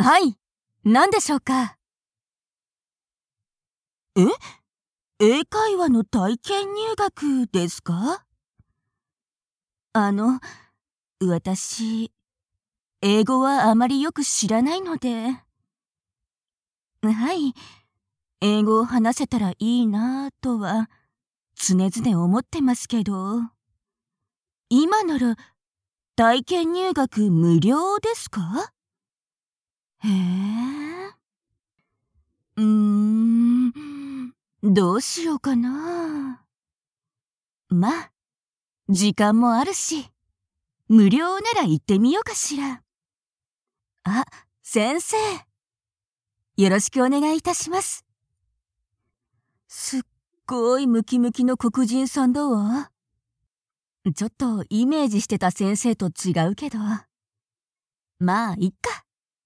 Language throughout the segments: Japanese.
はい、何でしょうか。英会話の体験入学ですか？私、英語はあまりよく知らないので。はい、英語を話せたらいいなぁとは常々思ってますけど、今なら体験入学無料ですか？へえ。どうしようかな。まあ、時間もあるし、無料なら行ってみようかしら。あ、先生。よろしくお願いいたします。すっごいムキムキの黒人さんだわ。ちょっとイメージしてた先生と違うけど。まあ、いっか。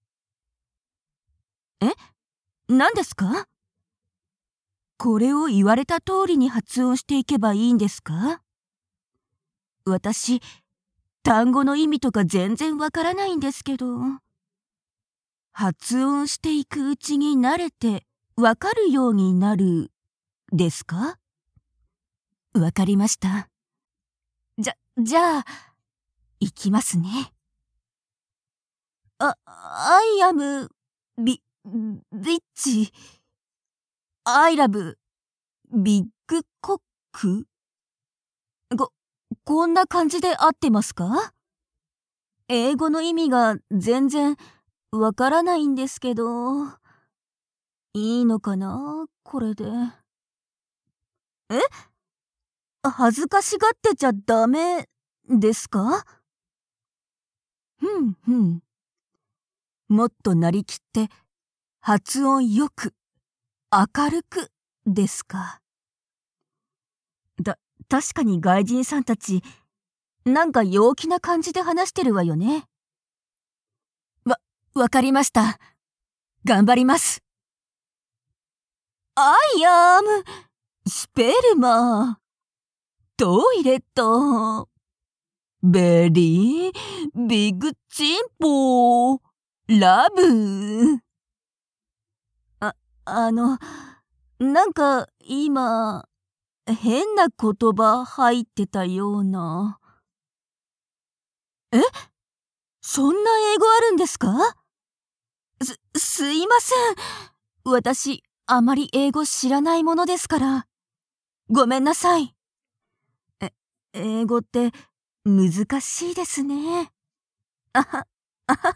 何ですか？これを言われた通りに発音していけばいいんですか？私、単語の意味とか全然わからないんですけど。発音していくうちに慣れてわかるようになるですか？わかりました。じゃあ、いきますね。I am rich. I love big cock. こんな感じで合ってますか？英語の意味が全然わからないんですけど。いいのかなこれで。恥ずかしがってちゃダメですか？もっとなりきって発音よく明るくですか？確かに外人さんたちなんか陽気な感じで話してるわよね。わかりました。頑張ります。I am スペルマートイレットベリービッグチンポラブ。なんか今変な言葉入ってたような。そんな英語あるんですか？すいません。私、あまり英語知らないものですから。ごめんなさい。英語って難しいですね。あは、あは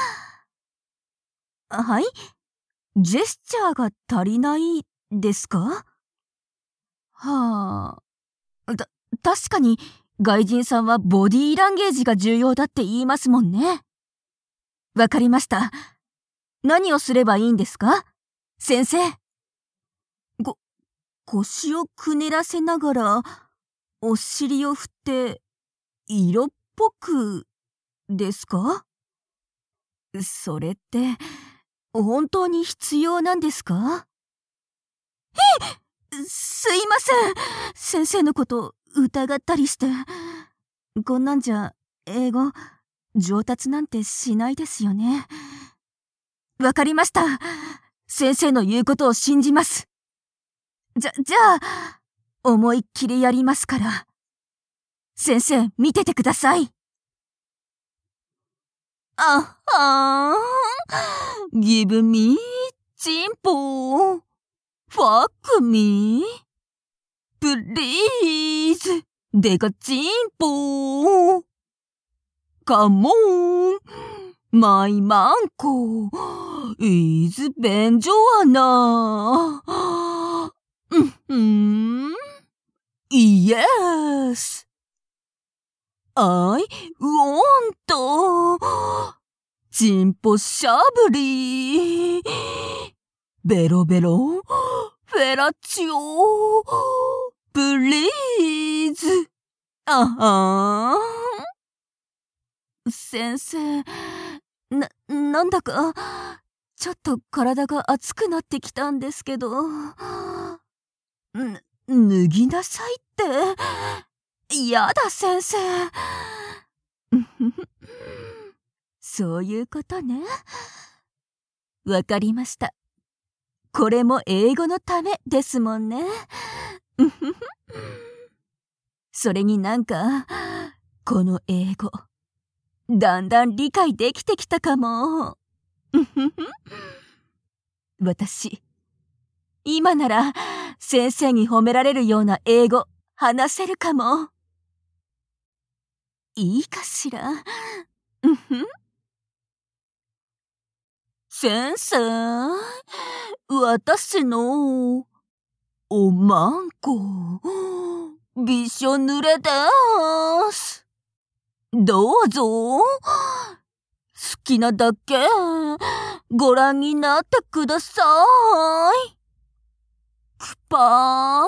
は。はい？ジェスチャーが足りないですか？はあ。確かに外人さんはボディーランゲージが重要だって言いますもんね。わかりました。何をすればいいんですか？先生。腰をくねらせながら、お尻を振って、色っぽく、ですか？それって、本当に必要なんですか？すいません。先生のこと疑ったりして。こんなんじゃ、英語、上達なんてしないですよね。わかりました。先生の言うことを信じます。じゃあ、思いっきりやりますから。先生、見ててください。あはーん。Give me チンポ。Fuck me. Please. デカチンポ。Come on. My manko is 便所穴。Yes. I want チンポしゃぶり。ベロベロフェラチオプリーズ。あはーん。先生、なんだかちょっと体が熱くなってきたんですけど。脱ぎなさいって。やだ先生。そういうことね。 わかりました。これも英語のためですもんね。それにこの英語、だんだん理解できてきたかも。私、今なら先生に褒められるような英語話せるかも。いいかしら。先生、私のおまんこ、びしょ濡れです。どうぞ、好きなだけご覧になってください。くぱ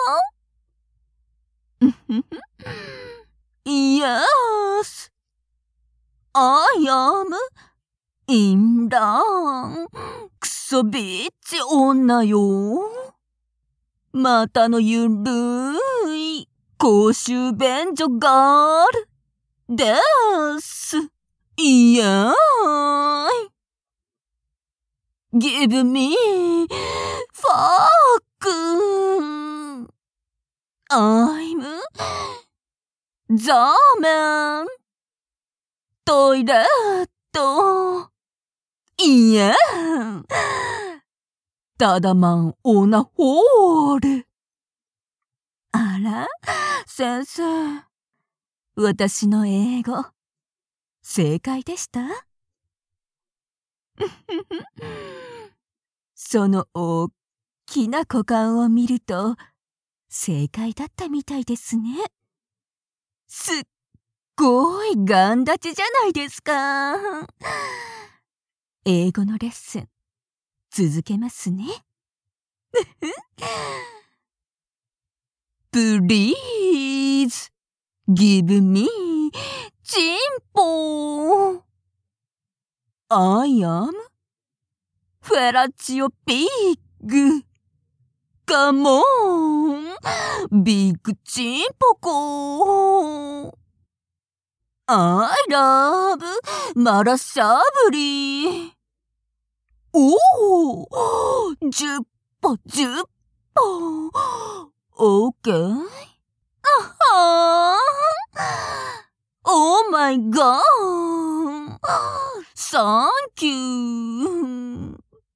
ー。Yes, I am in the クソビッチ女よ。またのゆるい公衆便所ガールです。イエーイ。Give me fuck. I'm the man. トイレット。いえ。ただまんおなホール。あら、先生。私の英語、正解でした？そのおっきな股間を見ると、正解だったみたいですね。すっごいガン立ちじゃないですか。英語のレッスン、続けますね。Please give me チンポ。I am フェラチオピッグ。カモン、ビッグチンポコ。I love マラシャブリ。おお、10歩10歩。オーケー。あはー。Oh my god. Thank you.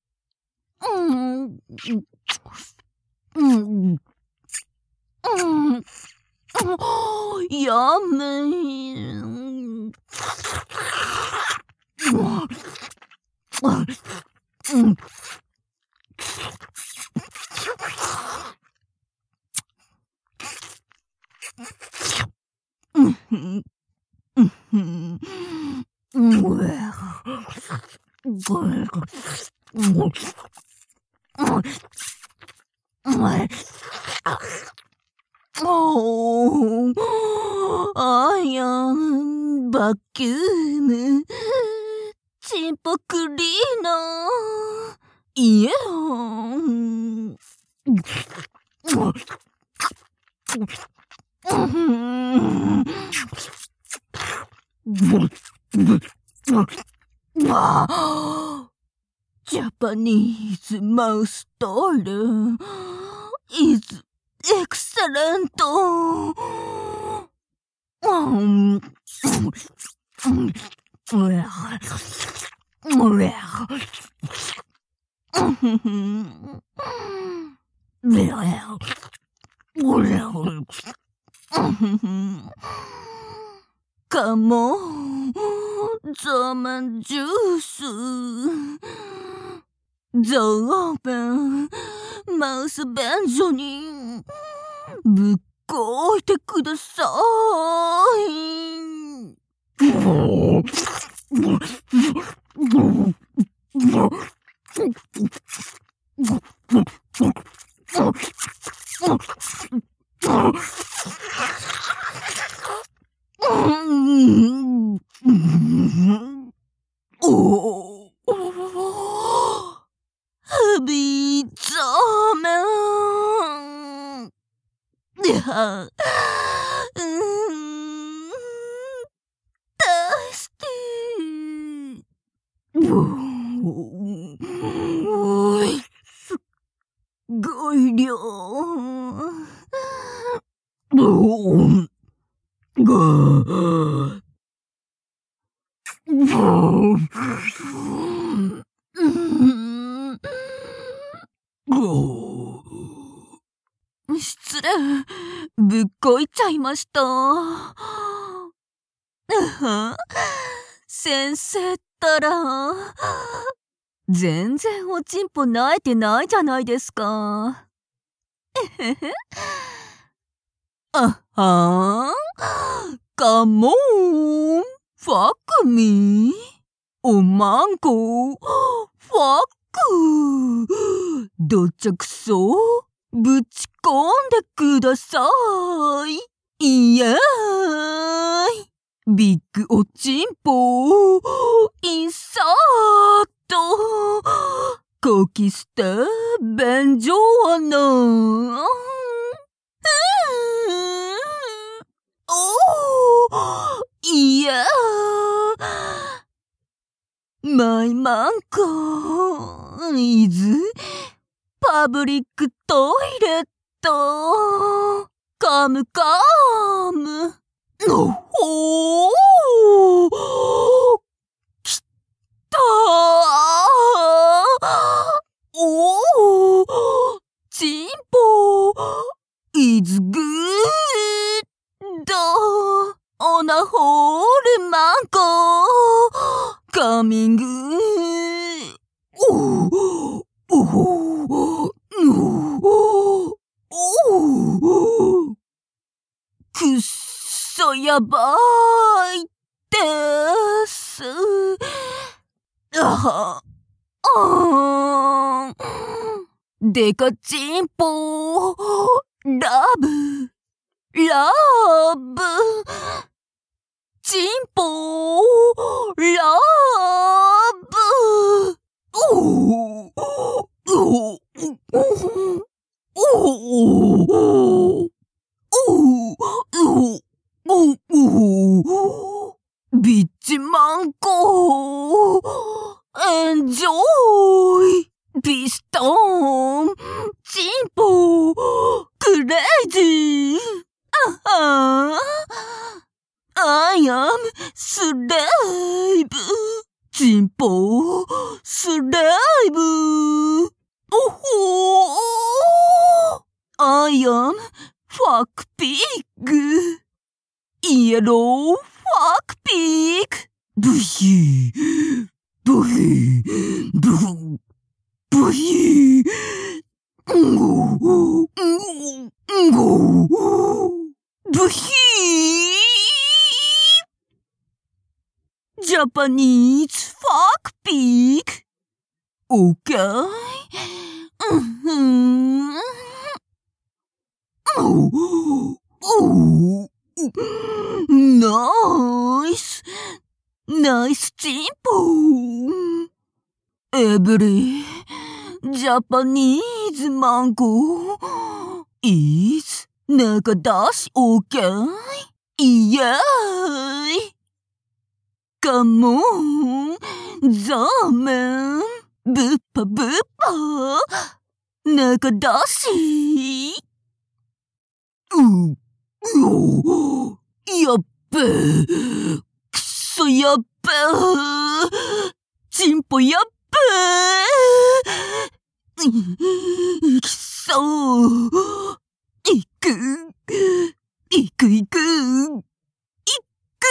やめ。I am バキューム。チンポクリーナー。イエー。ジャパニーズマウストイレ is excellent. カモン、ザマンジュース。ザーベン、マウス便所にぶっこいてください。おお、ビザメン。大好き。 すっごい量。失礼、ぶっこいちゃいました。先生ったら、全然おちんぽ泣いてないじゃないですか。あはー、カモン、ファックミー、おまんこ、ファック、どっちゃくそ、ぶち込んでください。いやーい。ビッグおちんぽ、インサート、コキスター、便所穴。いやー、マイマンコ、イズ、パブリックトイレット、カムカム、おー、きたー、おー、チンポ、イズグード、オナホールマンコ、カミング、おー、おー、くっそやばいです。デカチンポ、ラブ、ラブ、チンポ、ラブ、ビッチマンコ、エンジョイ、ピストン、チンポ、クレイジー、I am スレイブ、チンポ、スレイブ、おほー、I am ファックピッグ、イエローファックピッグ、ブヒー、ブヒー、ブフ、ブヒー、んご、んご、ブヒー、ジャパニーズファックピッグ、オッケー、ナイス、ナイスチンポ、エブリ、ジャパニーズマンゴー、イズ、中出しオッケー、イエーイ、カモン、ザーメン、ブッパブッパ、中出し、やっべー、くそやっべー、チンポやっべー、くそー、いく、いくいく、いく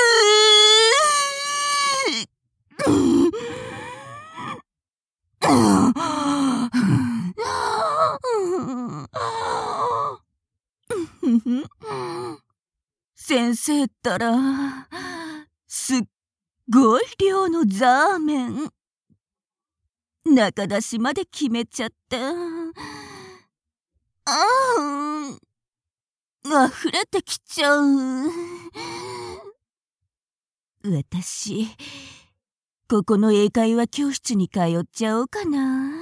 先生ったら、すっごい量のザーメン。中出しまで決めちゃった。溢れてきちゃう。私、ここの英会話教室に通っちゃおうかな。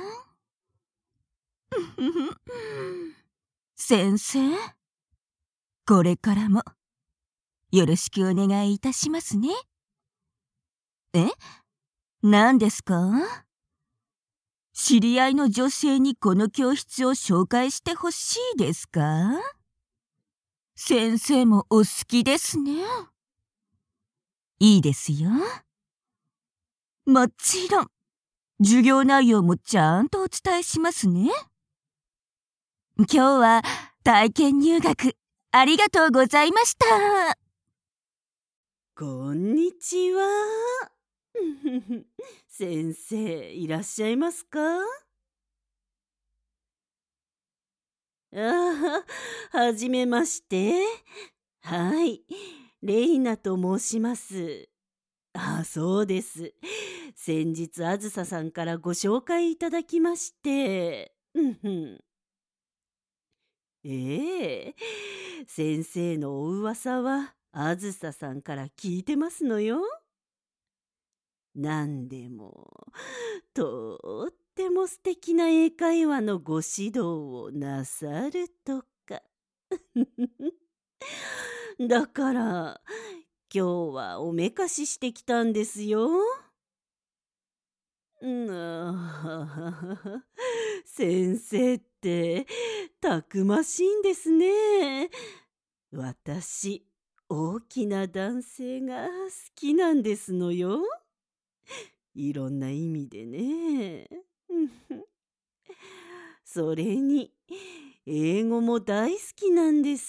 先生、これからもよろしくお願いいたしますね。え？何ですか？ 知り合いの女性にこの教室を紹介してほしいですか？先生もお好きですね。いいですよ。もちろん、授業内容もちゃんとお伝えしますね。今日は体験入学ありがとうございました。 こんにちは。先生、いらっしゃいますか？はじめまして。はい、レイナと申します。そうです。先日、あずささんからご紹介いただきまして。先生のお噂はあずささんから聞いてますのよ。なんでもとっても素敵な英会話のご指導をなさるとか。だから今日はおめかししてきたんですよ。先生ってたくましいんですね。私、大きな男性が好きなんですのよ。いろんな意味でね。それに、英語も大好きなんです。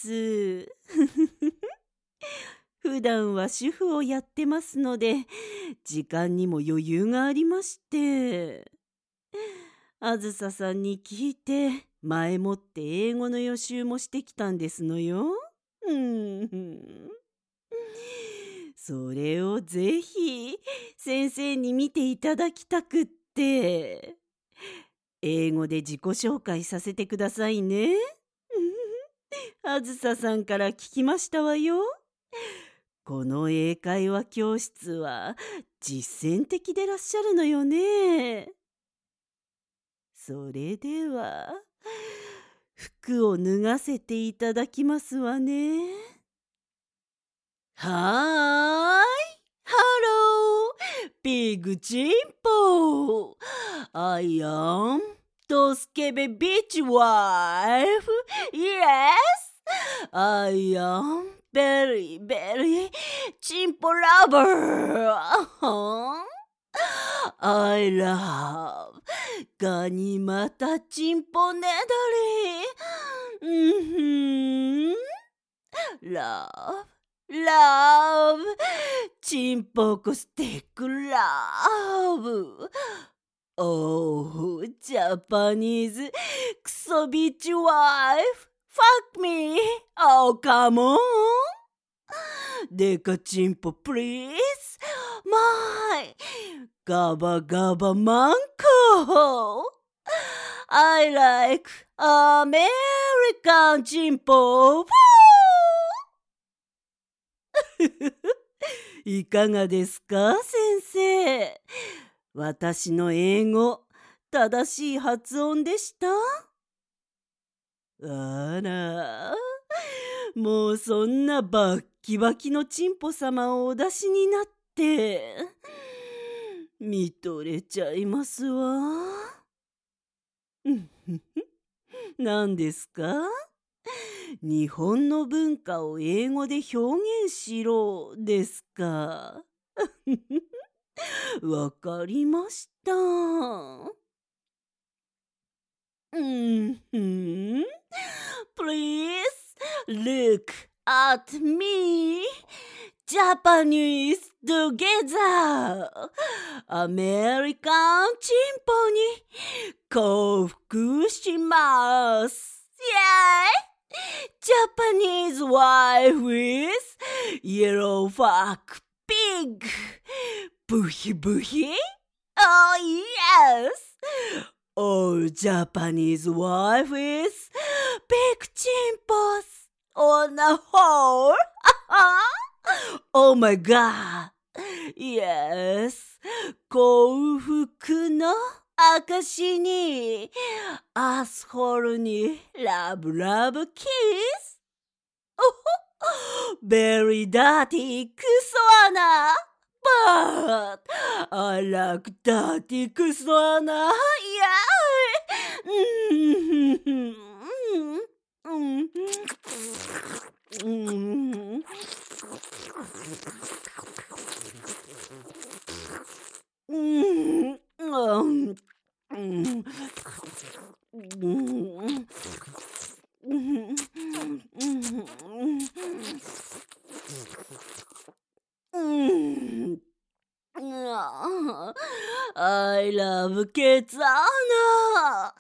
普段は主婦をやってますので、時間にも余裕がありまして。あずささんに聞いて、前もって英語の予習もしてきたんですのよ。それをぜひ先生に見ていただきたくって、英語で自己紹介させてくださいね。あずささんから聞きましたわよ。この英会話教室は実践的でらっしゃるのよね。それでは服を脱がせていただきますわね。はーい、ハロー、ビッグチンポ。I am ドスケベビッチワイフ。Yes, I am very very チンポラバー。I love ガニ股チンポねだり。Love Love チンポコスティック Love Oh ジャパニーズクソビッチワイフ Fuck me Oh come on デカチンポ Please My ガバガバマンコ I like American チンポいかがですか、先生。私の英語、正しい発音でした？あら、もうそんなバッキバキのチンポ様をお出しになって、見とれちゃいますわ。何ですか？日本の文化を英語で表現しろですか。わかりました。Please look at me. Japanese together. アメリカンチンポに降伏します。Japanese wife with yellow fuck pig. ブヒブヒ Oh yes. All Japanese wife is big chimpos on a hole. Oh my god. Yes. 幸福の証にアスホールにラブラブキス。ベリーダーティークソアナ but I like dirty Kusana. I love Ketsana.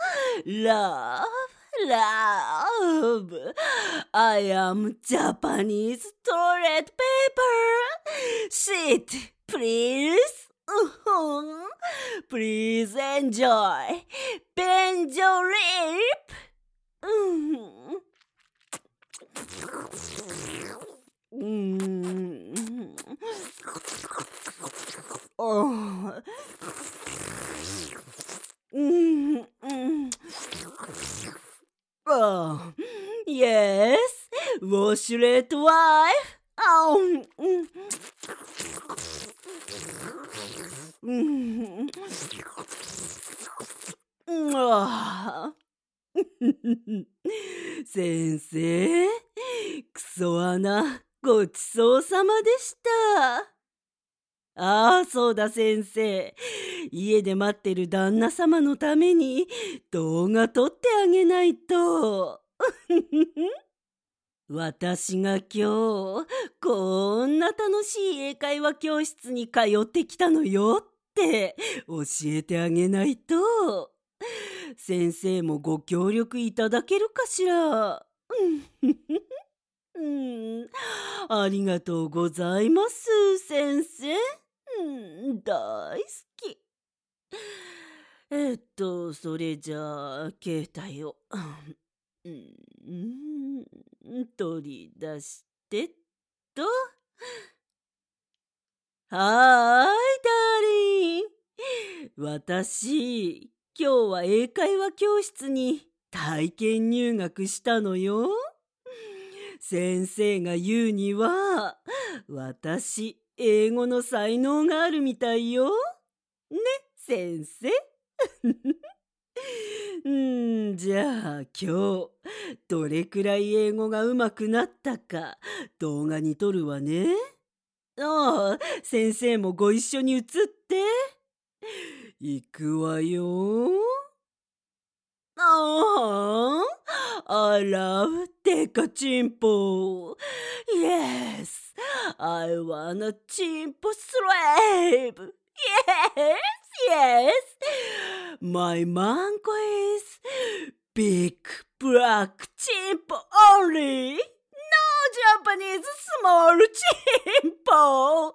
Love. I am Japanese toilet paper. Sit, please. Please enjoy. Bend your lip. Oh, yes, washlet wife.先生、クソ穴、ごちそうさまでした。ああ、そうだ先生。家で待ってる旦那様のために動画撮ってあげないと。私が今日、こんな楽しい英会話教室に通ってきたのよって教えてあげないと。先生もご協力いただけるかしら。ありがとうございます、先生。大好き。それじゃあ、携帯を。取り出してっと。はーい、ダーリン。私、今日は英会話教室に体験入学したのよ。先生が言うには、私、英語の才能があるみたいよ。ね、先生。じゃあ今日、どれくらい英語が上手くなったか動画に撮るわね。ああ、先生もご一緒に映って。いくわよ。I love デカチンポ。Yes, I wanna チンポ slave. Yes. My mango is big black chimp only. No Japanese small chimpo.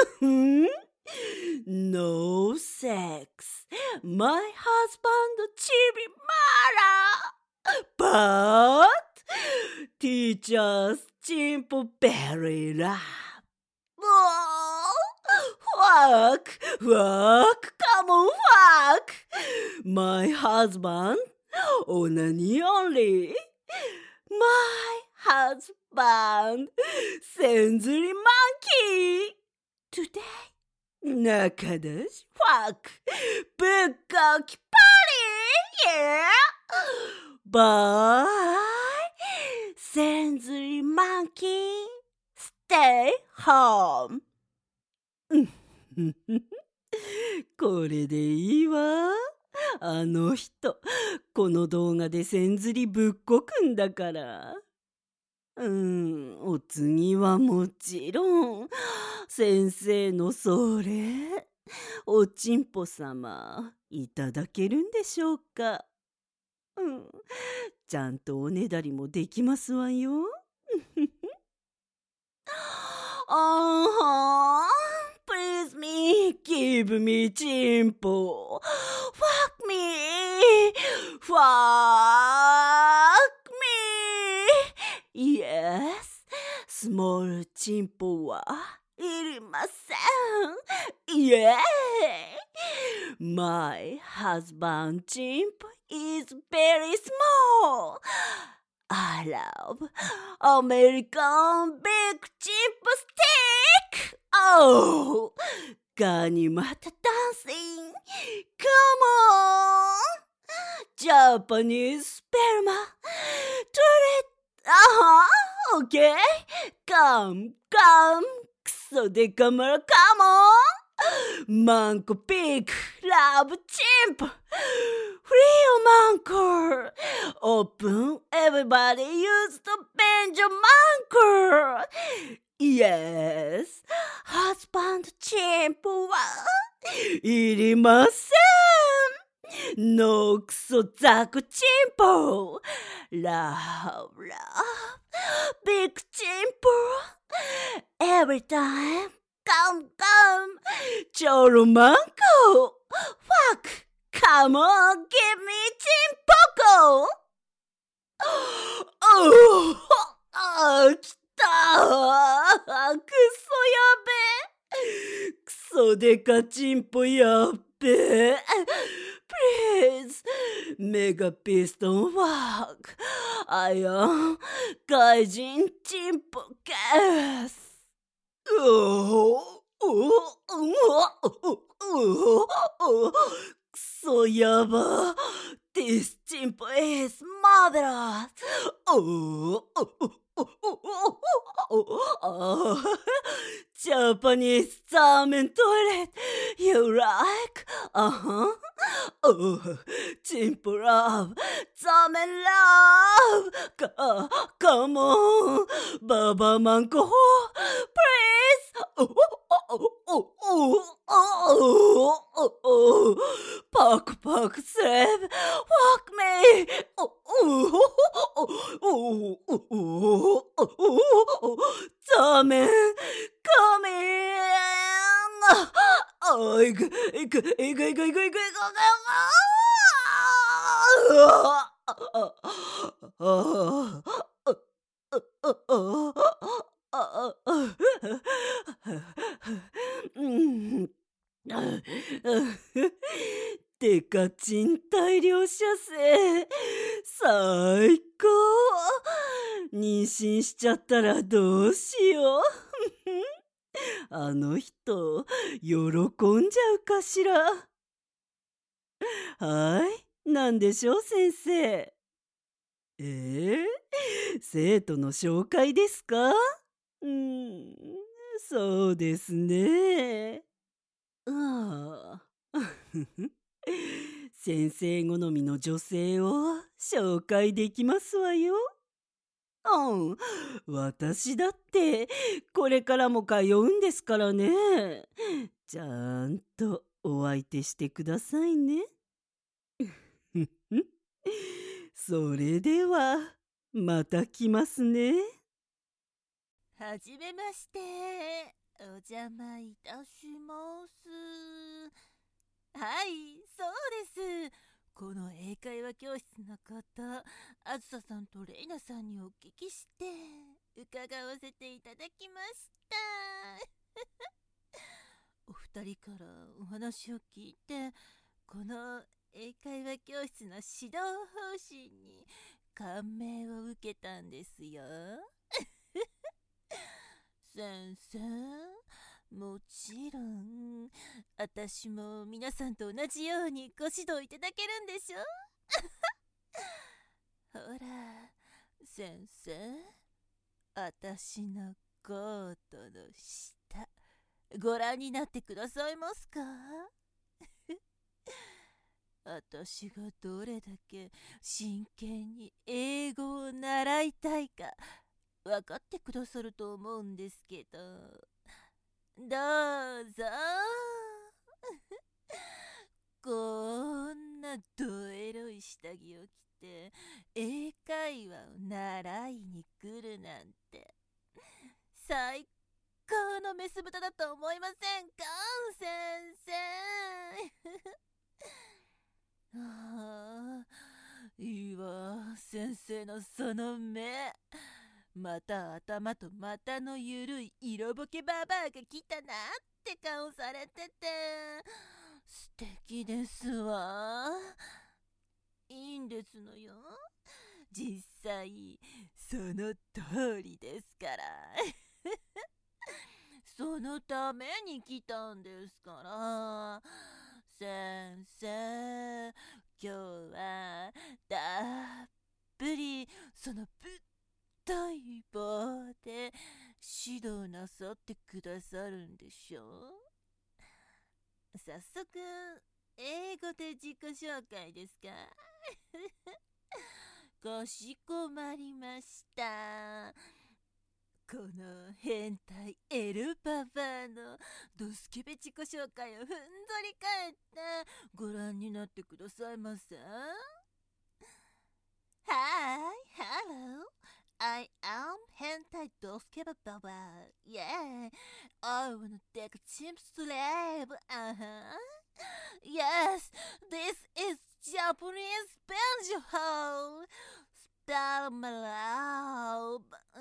No sex. My husband chibi mara. But teachers chimpo very loud. Fuck, come on, fuck. My husband, onani only. My husband, sensory monkey. Today, nakadash, fuck, bukkake party, yeah. Bye, sensory monkey, stay home. これでいいわ。あの人、この動画でせんずりぶっこくんだから。お次はもちろん、先生のそれ、おちんぽ様、いただけるんでしょうか。ちゃんとおねだりもできますわよ。Please me, give me チンポ。Fuck me, fuck me. Yes, small チンポはいりません。Yay! My husband チンポ is very small. I love American big chimp steak Oh, Ganimata dancing. Come on. Japanese sperma. Turret. Okay. Come. クソデカマラ、come on. マンコピック。ラブチンプ。フリーオマンコ。Open. Everybody use the Benjo Manker. Yes. ハズバンドチンプはいりません。ノクソザクチンポラブビッグチンポ Every time Comeチョロマンコ Fuck Come on Give me チンポコ来たくそやべくそでかチンポやっべPlease, Mega Piston Walk. I am 怪人チンポケス。くそやば。This チンポ is marvelous. Japanese ramen toilet. You like? Chimpo love. Ramen love. Come on. Baba Manko. Please. Pak slave. Fuck me. Ramen. Come in.デカチン大量射精最高妊娠しちゃったらどうしようあの人喜んじゃうかしらはいなんでしょう先生生徒の紹介ですかそうですね先生好みの女性を紹介できますわよ。私だってこれからも通うんですからね。ちゃんとお相手してくださいね。それではまた来ますね。 はじめまして。お邪魔いたします。はい、そうです。この英会話教室のこと、あずささんとれいなさんにお聞きして伺わせていただきました。お二人からお話を聞いて、この英会話教室の指導方針に感銘を受けたんですよ。先生、もちろん私も皆さんと同じようにご指導いただけるんでしょほら先生、私のコートの下ご覧になってくださいますか私がどれだけ真剣に英語を習いたいか分かってくださると思うんですけど、どうぞこんなドエロい下着を着て英会話を習いに来るなんて最高のメス豚だと思いませんか先生いいわ先生のその目また頭と股のゆるい色ぼけババアが来たなって顔されてて素敵ですわ。いいんですのよ。実際その通りですからそのために来たんですから。先生、今日はたっぷりそのぶったい棒で指導なさってくださるんでしょう。早速英語で自己紹介ですか？かしこまりました。この変態エルパパのドスケベ自己紹介をふんぞり返ってご覧になってくださいませ。Hi, hello. I am hentai doskeba baba. Yeah, I wanna take a chimp slave. Yes, this is Japanese Benji Hole. Spell my love.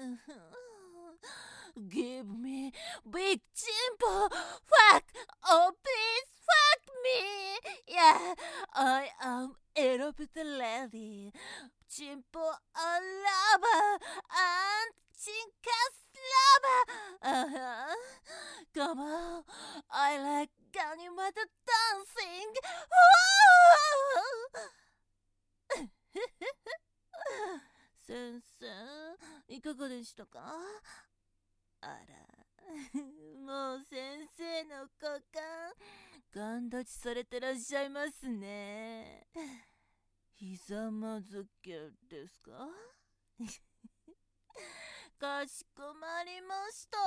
Give me big chimpo. Fuck. Oh, please fuck me. Yeah, I am Erobuta lady. Chimpo a lover and chinkas lover. Come on, I like Ganimata dancing.先生、いかがでしたか？あら、もう先生の股間、ガン立ちされてらっしゃいますね。ひざまずけですか？かしこまりました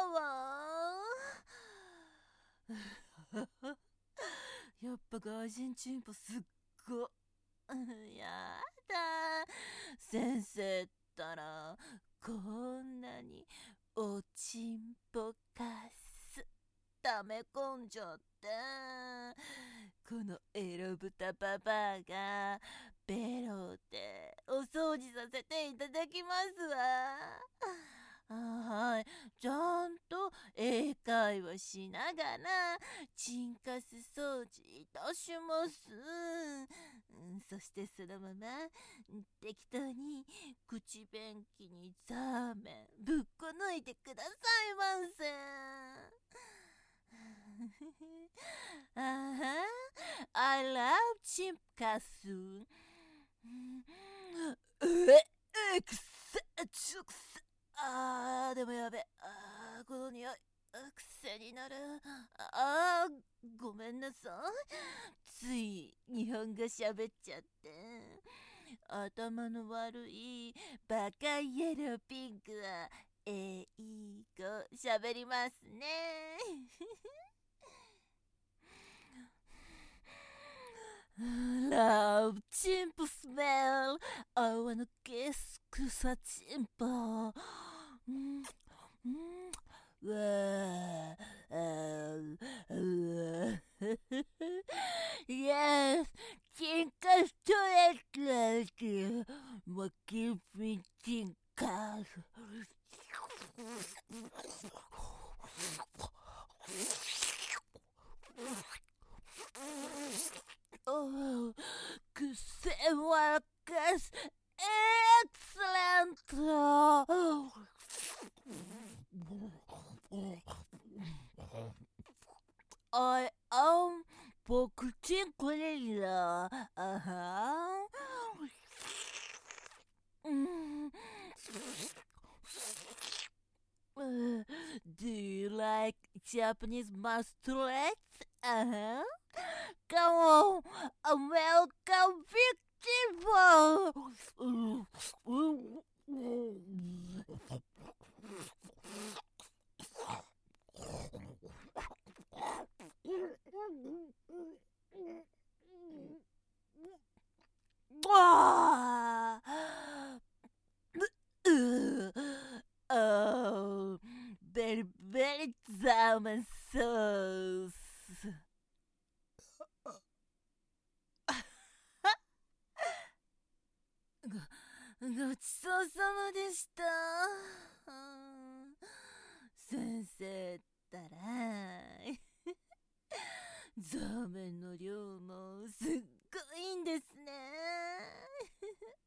わ。やっぱ外人チンポすっご。やだ。先生ったらこんなにおちんぽかす溜め込んじゃって、このエロ豚ババアがベロでお掃除させていただきますわ。はい、ちゃんと英会話しながらチンカス掃除いたします。そしてそのまま適当に口便器にザーメンぶっこ抜いてくださいませ。I love チンカス。くせちょくせ。でもやべ。この匂い。癖になる。ごめんなさい。つい日本語喋っちゃって。頭の悪いバカイエローピンクは英語喋りますね。Love chimp smell. I wanna kiss 草チンポ。Yes, chinkas toilet. What give me chinkas? Oh, Marcus, excellent. I am particular. Do you like Japanese masturbates? Come on, welcome beautiful. Oh, very, very salmon sauce. ごちそうさまでした。先生ったらザーメンの量もすっごいんですね。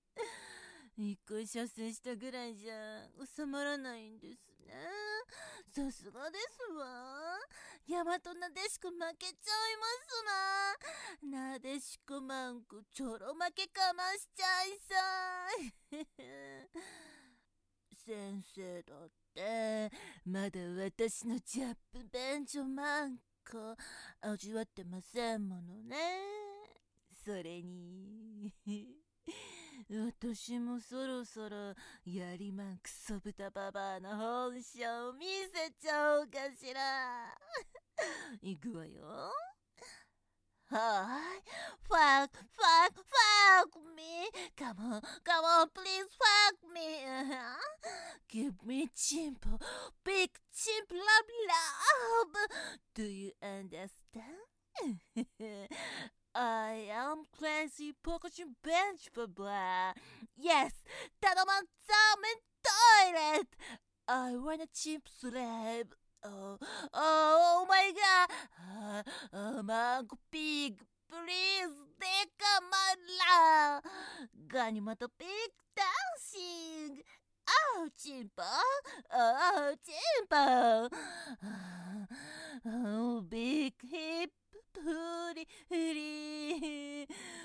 一回射精したぐらいじゃ収まらないんですね。 さすがですわ。大和なでしこ負けちゃいますな。なでしこマンクちょろ負けかましちゃいさい。先生だってまだ私のジャップ便所マンク味わってませんものね。それに私もそろそろやりまんクソ豚ババアの本性を見せちゃおうかしら。いくわよ。はい。fuck me. Come on, please fuck me. Give me chimp, big chimp love. Do you understand? I am crazy percussion bench blah. Yes, Tanoman Salmon toilet. I want a chimp slave. Oh my god. Mango pig, please take my love. Ganimata pig dancing. Oh, chimpo. Oh, chimpo. Oh, big hip. Puri.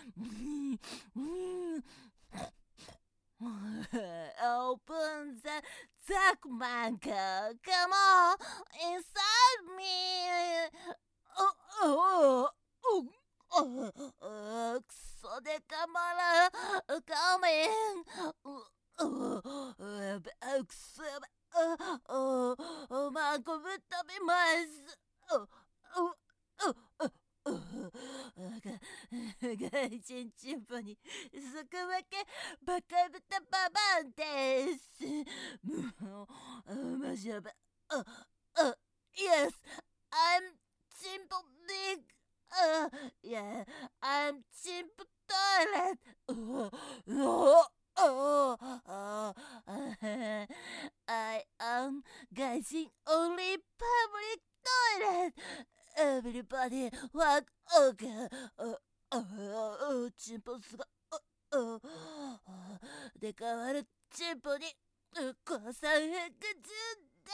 Open the Zack Manka. Come on, inside me. So they come on, come in. Mankoぶっ飛びます。外人チンポにすくわけバカ豚ババアです。もうマジやば。Yes, I'm Chimpo Big. Yeah, I'm Chimpo Toilet. I am Gaijin only public toilet. Everybody walk over. チンポスがでかわるチンポに降参白中です。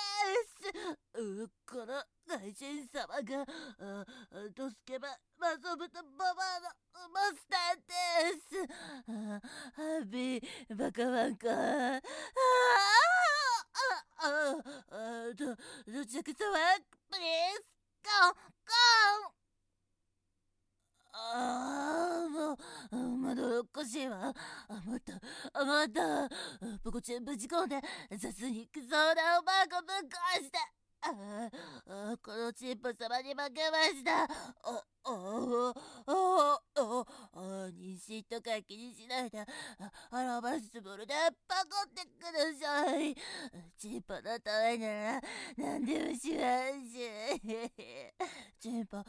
この外人様が助けばマソブとババアのマスターです。ハビーバカワンコ。どちゃくそはプリーズゴンゴン。まだおかしいわ。もっとポコチンぶち込んで雑にクソなおばあこぶっ壊して、このチンポ様に負けました。妊娠とか気にしないでアラバスボールでパコってください。チンポのためなら何でもしますチンポ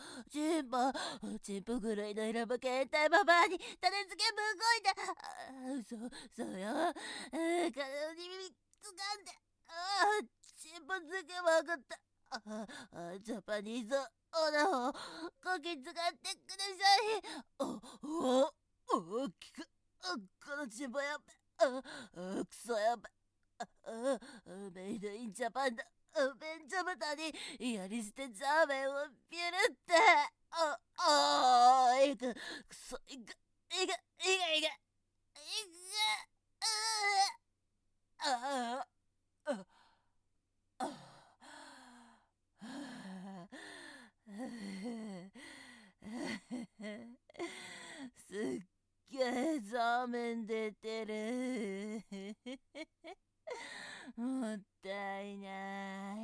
狂いの色も携帯ババアに種付けぶっこいで、そうよ。体に耳つかんでチンポ付けまくったジャパニーズオナをこき使ってください。大きくこのチンポやべ、クソやべ、メイドインジャパンだ。ベンチャブタにやり捨てザーメンをピュルって。いくクソいくすっげえザーメン出てる。もったいない。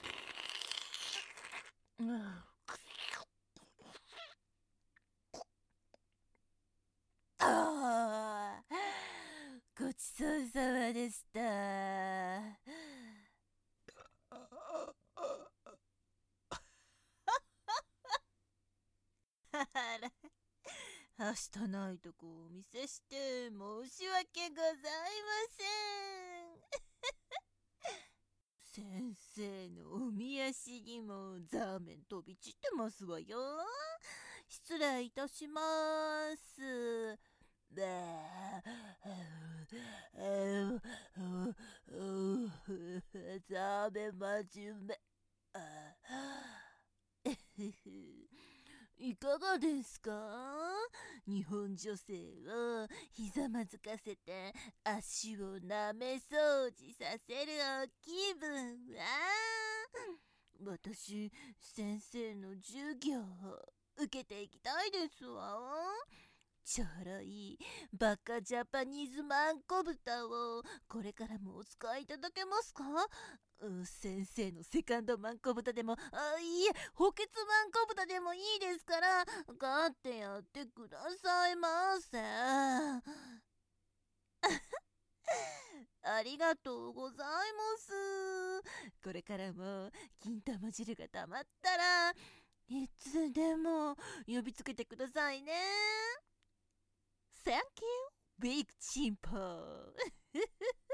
ごちそうさまでした。明日ないとこお見せして申し訳ございません。先生のおみ足にもザーメン飛び散ってますわよ。失礼いたします。ザダメ真面目。いかがですか？日本女性をひざまずかせて足をなめ掃除させるお気分は？私、先生の授業を受けていきたいですわ。ちょろいバカジャパニーズマンコ豚をこれからもお使いいただけますか？先生のセカンドマンコ豚でも、いえ、補欠マンコ豚でもいいですから、飼ってやってくださいませ。ありがとうございます。これからも金玉汁がたまったらいつでも呼びつけてくださいね。Thank you, Big Chimpo.